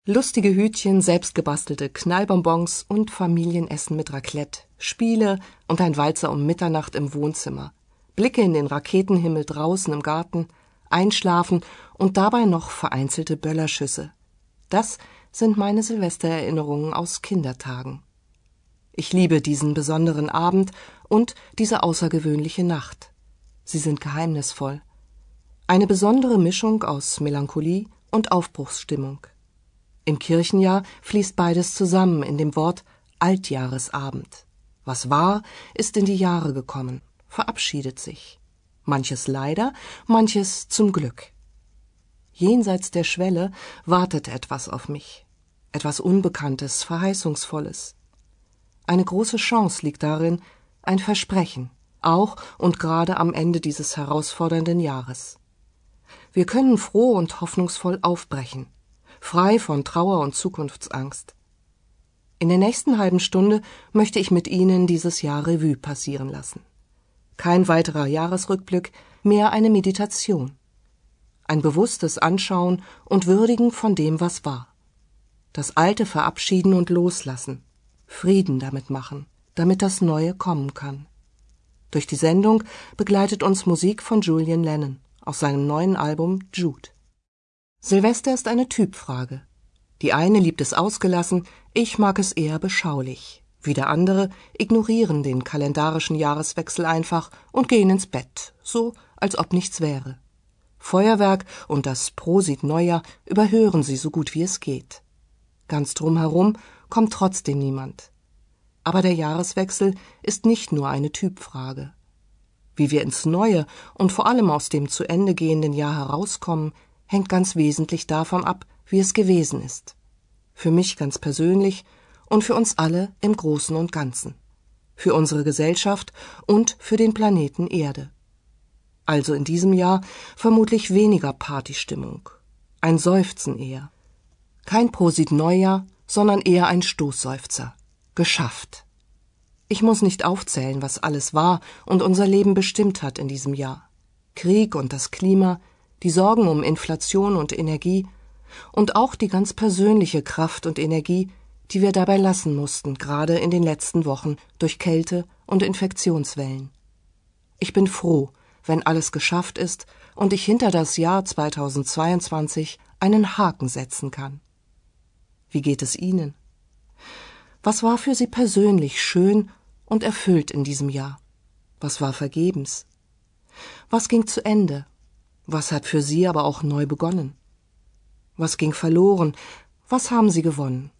Lustige Hütchen, selbstgebastelte Knallbonbons und Familienessen mit Raclette, Spiele und ein Walzer um Mitternacht im Wohnzimmer, Blicke in den Raketenhimmel draußen im Garten, Einschlafen und dabei noch vereinzelte Böllerschüsse. Das sind meine Silvestererinnerungen aus Kindertagen. Ich liebe diesen besonderen Abend und diese außergewöhnliche Nacht. Sie sind geheimnisvoll. Eine besondere Mischung aus Melancholie und Aufbruchsstimmung. Im Kirchenjahr fließt beides zusammen in dem Wort Altjahresabend. Was war, ist in die Jahre gekommen, verabschiedet sich. Manches leider, manches zum Glück. Jenseits der Schwelle wartet etwas auf mich. Etwas Unbekanntes, Verheißungsvolles. Eine große Chance liegt darin, ein Versprechen, auch und gerade am Ende dieses herausfordernden Jahres. Wir können froh und hoffnungsvoll aufbrechen, frei von Trauer und Zukunftsangst. In der nächsten halben Stunde möchte ich mit Ihnen dieses Jahr Revue passieren lassen. Kein weiterer Jahresrückblick, mehr eine Meditation. Ein bewusstes Anschauen und Würdigen von dem, was war. Das Alte verabschieden und loslassen. Frieden damit machen, damit das Neue kommen kann. Durch die Sendung begleitet uns Musik von Julian Lennon aus seinem neuen Album Jude. Silvester ist eine Typfrage. Die eine liebt es ausgelassen, ich mag es eher beschaulich. Wieder andere ignorieren den kalendarischen Jahreswechsel einfach und gehen ins Bett, so als ob nichts wäre. Feuerwerk und das Prosit Neujahr überhören sie so gut wie es geht. Ganz drumherum kommt trotzdem niemand. Aber der Jahreswechsel ist nicht nur eine Typfrage. Wie wir ins neue und vor allem aus dem zu Ende gehenden Jahr herauskommen, hängt ganz wesentlich davon ab, wie es gewesen ist. Für mich ganz persönlich und für uns alle im Großen und Ganzen. Für unsere Gesellschaft und für den Planeten Erde. Also in diesem Jahr vermutlich weniger Partystimmung. Ein Seufzen eher. Kein Prosit Neujahr, sondern eher ein Stoßseufzer. Geschafft. Ich muss nicht aufzählen, was alles war und unser Leben bestimmt hat in diesem Jahr. Krieg und das Klima, die Sorgen um Inflation und Energie und auch die ganz persönliche Kraft und Energie, die wir dabei lassen mussten, gerade in den letzten Wochen durch Kälte und Infektionswellen. Ich bin froh, wenn alles geschafft ist und ich hinter das Jahr 2022 einen Haken setzen kann. Wie geht es Ihnen? Was war für Sie persönlich schön und erfüllt in diesem Jahr? Was war vergebens? Was ging zu Ende? Was hat für Sie aber auch neu begonnen? Was ging verloren? Was haben Sie gewonnen?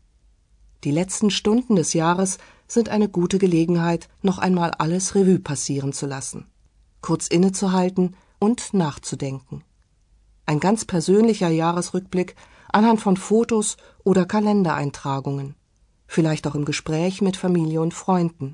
Die letzten Stunden des Jahres sind eine gute Gelegenheit, noch einmal alles Revue passieren zu lassen, kurz innezuhalten und nachzudenken. Ein ganz persönlicher Jahresrückblick anhand von Fotos oder Kalendereintragungen, vielleicht auch im Gespräch mit Familie und Freunden.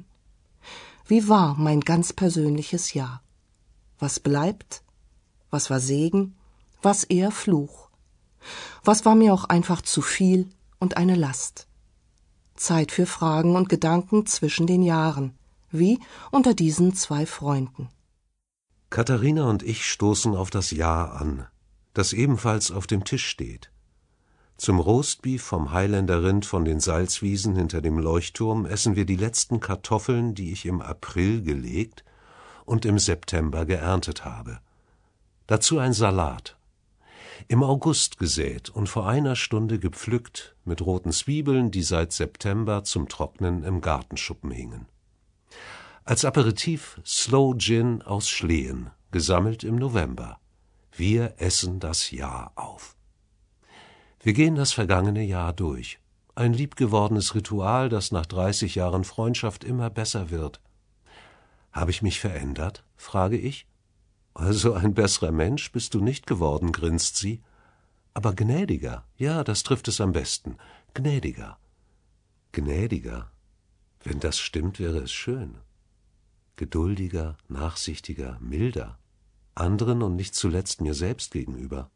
Wie war mein ganz persönliches Jahr? Was bleibt? Was war Segen? Was eher Fluch? Was war mir auch einfach zu viel und eine Last? Zeit für Fragen und Gedanken zwischen den Jahren, wie unter diesen zwei Freunden. Katharina und ich stoßen auf das Jahr an, das ebenfalls auf dem Tisch steht. Zum Roastbeef vom Highlander Rind von den Salzwiesen hinter dem Leuchtturm essen wir die letzten Kartoffeln, die ich im April gelegt und im September geerntet habe. Dazu ein Salat. Im August gesät und vor einer Stunde gepflückt mit roten Zwiebeln, die seit September zum Trocknen im Gartenschuppen hingen. Als Aperitif Sloe Gin aus Schlehen, gesammelt im November. Wir essen das Jahr auf. Wir gehen das vergangene Jahr durch. Ein liebgewordenes Ritual, das nach 30 Jahren Freundschaft immer besser wird. Habe ich mich verändert? Frage ich. Also ein besserer Mensch bist du nicht geworden, grinst sie. Aber gnädiger, ja, das trifft es am besten. Gnädiger. Gnädiger. Wenn das stimmt, wäre es schön. Geduldiger, nachsichtiger, milder. Anderen und nicht zuletzt mir selbst gegenüber.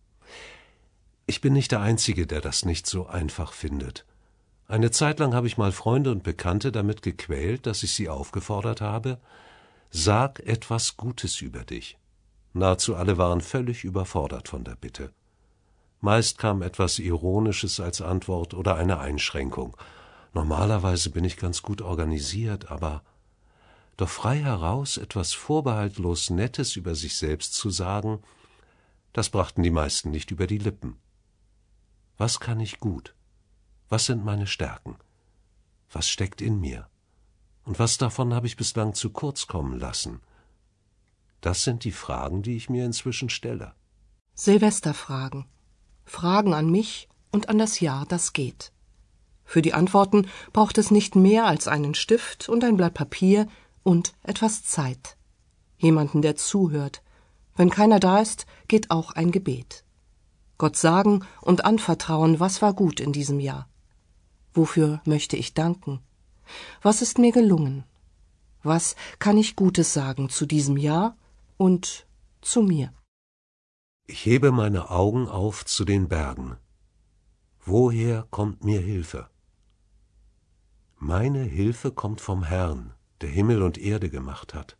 Ich bin nicht der Einzige, der das nicht so einfach findet. Eine Zeit lang habe ich mal Freunde und Bekannte damit gequält, dass ich sie aufgefordert habe, sag etwas Gutes über dich. Nahezu alle waren völlig überfordert von der Bitte. Meist kam etwas Ironisches als Antwort oder eine Einschränkung. Normalerweise bin ich ganz gut organisiert, aber doch frei heraus etwas vorbehaltlos Nettes über sich selbst zu sagen, das brachten die meisten nicht über die Lippen. Was kann ich gut? Was sind meine Stärken? Was steckt in mir? Und was davon habe ich bislang zu kurz kommen lassen? Das sind die Fragen, die ich mir inzwischen stelle. Silvesterfragen. Fragen an mich und an das Jahr, das geht. Für die Antworten braucht es nicht mehr als einen Stift und ein Blatt Papier und etwas Zeit. Jemanden, der zuhört. Wenn keiner da ist, geht auch ein Gebet. Gott sagen und anvertrauen, was war gut in diesem Jahr. Wofür möchte ich danken? Was ist mir gelungen? Was kann ich Gutes sagen zu diesem Jahr und zu mir? Ich hebe meine Augen auf zu den Bergen. Woher kommt mir Hilfe? Meine Hilfe kommt vom Herrn, der Himmel und Erde gemacht hat.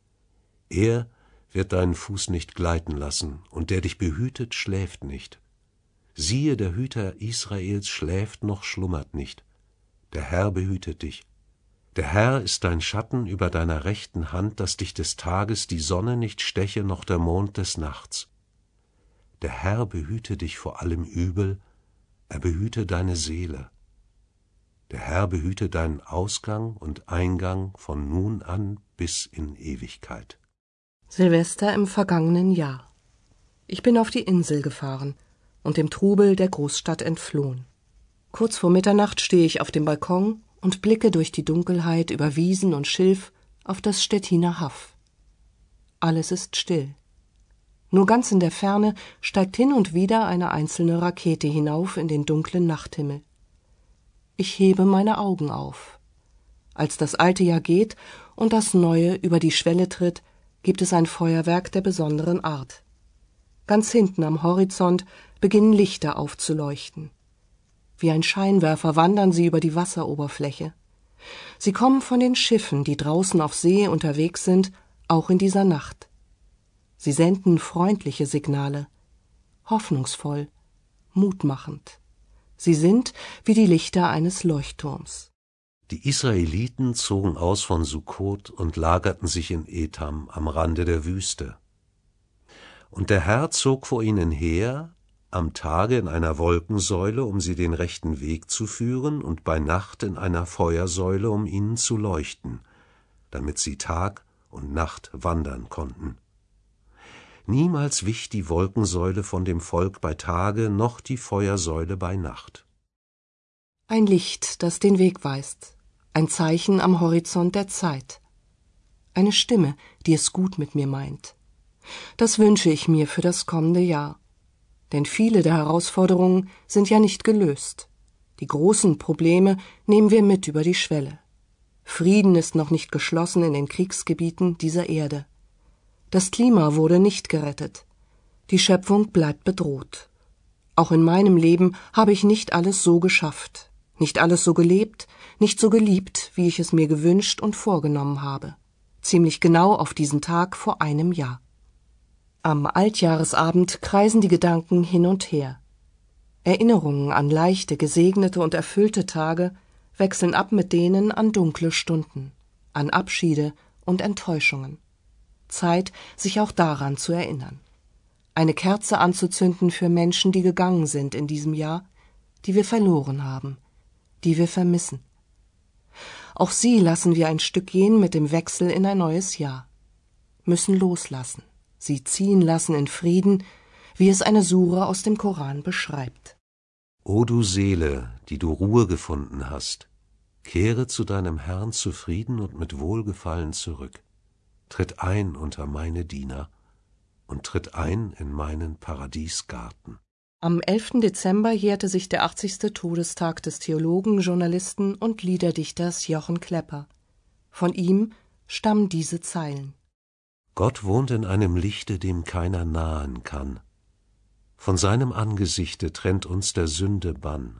Er wird deinen Fuß nicht gleiten lassen, und der dich behütet, schläft nicht. Siehe, der Hüter Israels schläft noch schlummert nicht. Der Herr behütet dich. Der Herr ist dein Schatten über deiner rechten Hand, dass dich des Tages die Sonne nicht steche, noch der Mond des Nachts. Der Herr behüte dich vor allem Übel, er behüte deine Seele. Der Herr behüte deinen Ausgang und Eingang von nun an bis in Ewigkeit. Silvester im vergangenen Jahr. Ich bin auf die Insel gefahren und dem Trubel der Großstadt entflohen. Kurz vor Mitternacht stehe ich auf dem Balkon und blicke durch die Dunkelheit über Wiesen und Schilf auf das Stettiner Haff. Alles ist still. Nur ganz in der Ferne steigt hin und wieder eine einzelne Rakete hinauf in den dunklen Nachthimmel. Ich hebe meine Augen auf. Als das alte Jahr geht und das neue über die Schwelle tritt, gibt es ein Feuerwerk der besonderen Art. Ganz hinten am Horizont beginnen Lichter aufzuleuchten. Wie ein Scheinwerfer wandern sie über die Wasseroberfläche. Sie kommen von den Schiffen, die draußen auf See unterwegs sind, auch in dieser Nacht. Sie senden freundliche Signale, hoffnungsvoll, mutmachend. Sie sind wie die Lichter eines Leuchtturms. Die Israeliten zogen aus von Sukkot und lagerten sich in Etam am Rande der Wüste. Und der Herr zog vor ihnen her, am Tage in einer Wolkensäule, um sie den rechten Weg zu führen, und bei Nacht in einer Feuersäule, um ihnen zu leuchten, damit sie Tag und Nacht wandern konnten. Niemals wich die Wolkensäule von dem Volk bei Tage, noch die Feuersäule bei Nacht. Ein Licht, das den Weg weist, ein Zeichen am Horizont der Zeit. Eine Stimme, die es gut mit mir meint. Das wünsche ich mir für das kommende Jahr. Denn viele der Herausforderungen sind ja nicht gelöst. Die großen Probleme nehmen wir mit über die Schwelle. Frieden ist noch nicht geschlossen in den Kriegsgebieten dieser Erde. Das Klima wurde nicht gerettet. Die Schöpfung bleibt bedroht. Auch in meinem Leben habe ich nicht alles so geschafft, nicht alles so gelebt, nicht so geliebt, wie ich es mir gewünscht und vorgenommen habe. Ziemlich genau auf diesen Tag vor einem Jahr. Am Altjahresabend kreisen die Gedanken hin und her. Erinnerungen an leichte, gesegnete und erfüllte Tage wechseln ab mit denen an dunkle Stunden, an Abschiede und Enttäuschungen. Zeit, sich auch daran zu erinnern. Eine Kerze anzuzünden für Menschen, die gegangen sind in diesem Jahr, die wir verloren haben, die wir vermissen. Auch sie lassen wir ein Stück gehen mit dem Wechsel in ein neues Jahr. Müssen loslassen, sie ziehen lassen in Frieden, wie es eine Sure aus dem Koran beschreibt. O du Seele, die du Ruhe gefunden hast, kehre zu deinem Herrn zufrieden und mit Wohlgefallen zurück. Tritt ein unter meine Diener und tritt ein in meinen Paradiesgarten. Am 11. Dezember jährte sich der 80. Todestag des Theologen, Journalisten und Liederdichters Jochen Klepper. Von ihm stammen diese Zeilen. Gott wohnt in einem Lichte, dem keiner nahen kann. Von seinem Angesichte trennt uns der Sünde Bann.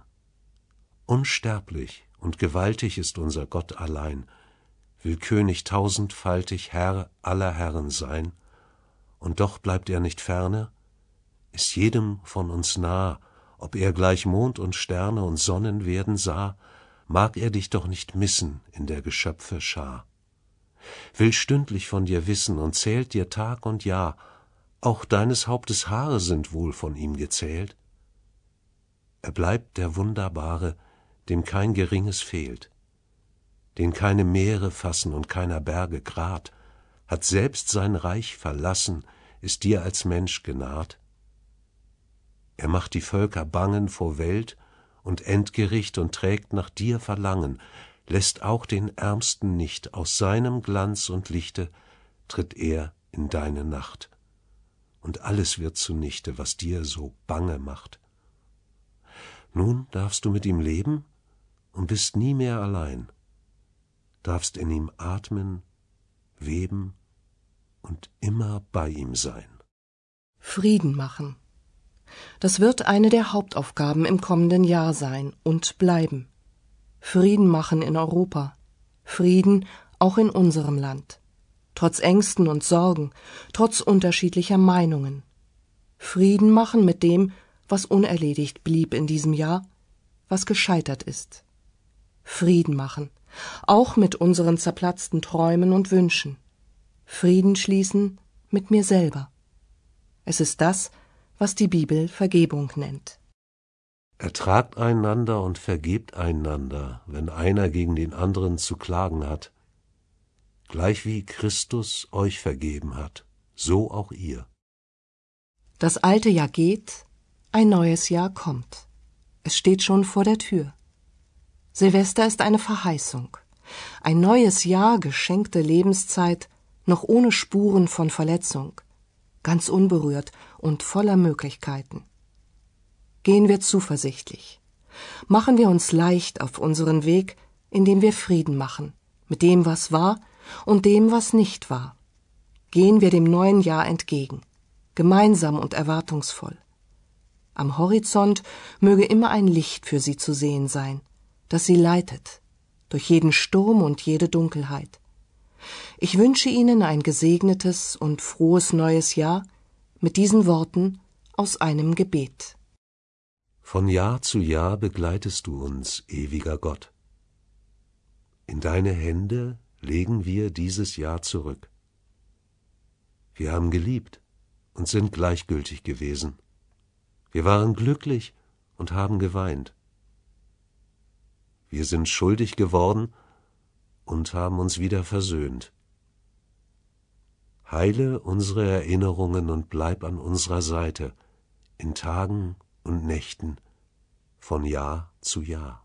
Unsterblich und gewaltig ist unser Gott allein, will König tausendfaltig Herr aller Herren sein, und doch bleibt er nicht ferne, ist jedem von uns nah, ob er gleich Mond und Sterne und Sonnen werden sah, mag er dich doch nicht missen in der Geschöpfe Schar. Will stündlich von dir wissen und zählt dir Tag und Jahr, auch deines Hauptes Haare sind wohl von ihm gezählt. Er bleibt der Wunderbare, dem kein Geringes fehlt, den keine Meere fassen und keiner Berge Grat, hat selbst sein Reich verlassen, ist dir als Mensch genaht. Er macht die Völker bangen vor Welt und Endgericht und trägt nach dir Verlangen, lässt auch den Ärmsten nicht, aus seinem Glanz und Lichte tritt er in deine Nacht. Und alles wird zunichte, was dir so bange macht. Nun darfst du mit ihm leben und bist nie mehr allein, darfst in ihm atmen, weben und immer bei ihm sein. Frieden machen. Das wird eine der Hauptaufgaben im kommenden Jahr sein und bleiben. Frieden machen in Europa, Frieden auch in unserem Land, trotz Ängsten und Sorgen, trotz unterschiedlicher Meinungen. Frieden machen mit dem, was unerledigt blieb in diesem Jahr, was gescheitert ist. Frieden machen, auch mit unseren zerplatzten Träumen und Wünschen. Frieden schließen mit mir selber. Es ist das, was die Bibel Vergebung nennt. Ertragt einander und vergebt einander, wenn einer gegen den anderen zu klagen hat. Gleich wie Christus euch vergeben hat, so auch ihr. Das alte Jahr geht, ein neues Jahr kommt. Es steht schon vor der Tür. Silvester ist eine Verheißung. Ein neues Jahr, geschenkte Lebenszeit, noch ohne Spuren von Verletzung, ganz unberührt und voller Möglichkeiten. Gehen wir zuversichtlich. Machen wir uns leicht auf unseren Weg, indem wir Frieden machen, mit dem, was war und dem, was nicht war. Gehen wir dem neuen Jahr entgegen, gemeinsam und erwartungsvoll. Am Horizont möge immer ein Licht für Sie zu sehen sein, das Sie leitet, durch jeden Sturm und jede Dunkelheit. Ich wünsche Ihnen ein gesegnetes und frohes neues Jahr mit diesen Worten aus einem Gebet. Von Jahr zu Jahr begleitest du uns, ewiger Gott. In deine Hände legen wir dieses Jahr zurück. Wir haben geliebt und sind gleichgültig gewesen. Wir waren glücklich und haben geweint. Wir sind schuldig geworden und haben uns wieder versöhnt. Heile unsere Erinnerungen und bleib an unserer Seite, in Tagen und Nächten, von Jahr zu Jahr.